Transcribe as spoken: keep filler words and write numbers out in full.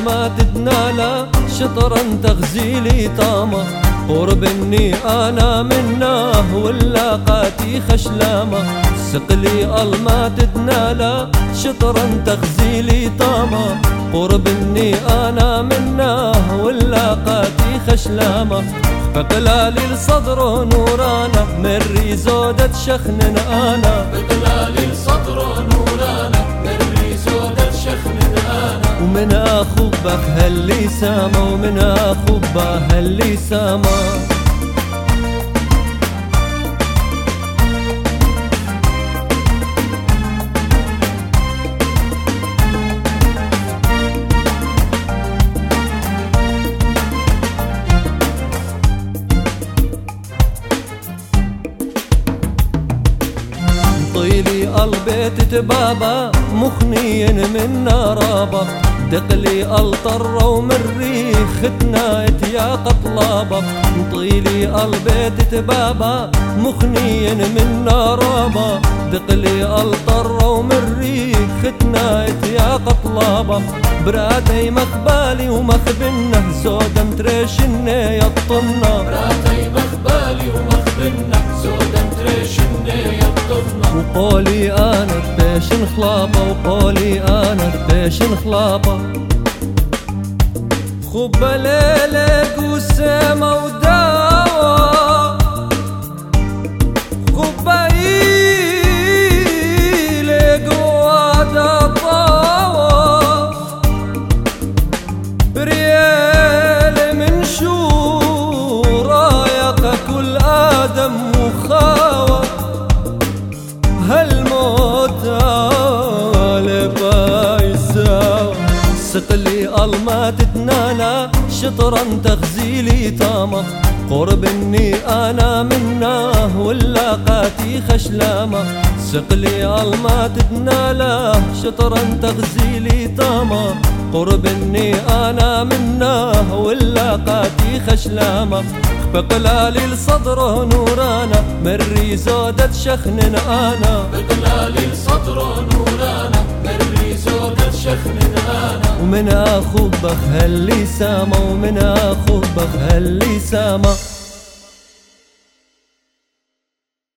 ما تدنالا شطرا تغزيلي طامة قرب اني انا منه ولا قاتي خشلامة سقلي الما تدنالا شطرا تغزيلي طامة قرب اني انا منه ولا قاتي خشلامة بقلالي الصدر نورانا مري زودة شخن انا بقلالي الصدر نورانا مري زودة شخن انا ومن اخو بك هاللي سامة ومن اخو به هاللي سامة طيلي البيت تبابا مخني من رابا دقلي الطر ومري ختنايت يا قطلابا طيلي البيت تبابا مخني من رابا دقلي الطر ومري ختنايت يا قطلابا براتي مخبالي ومخبنه زودا متريشنه يطنا براتي مخبالي ومخبنه زودا متريشنه يطنا وقولي انا بيش نخلابه وقولي انا بيش نخلابه خب ليلك والسما وداوة خب ايلك وعدا طاوة بريال من شورا يقى كل ادم وخاوة هالموت على بايساوة سقلي الما تتنالا شطرا تغزيلي طامة قرب اني انا منه ولا قاتي خشلامة سقلي الما تتنالا شطرا تغزيلي طامة قرب اني انا منه ولا قاتي خشلامة بقلالي الصدر نورانا مري زودة شخن انا بقلالي الصدر نورانا مري زودة شخن انا ومن اخو بخ هاللي سامة ومن اخو بخ هاللي سامة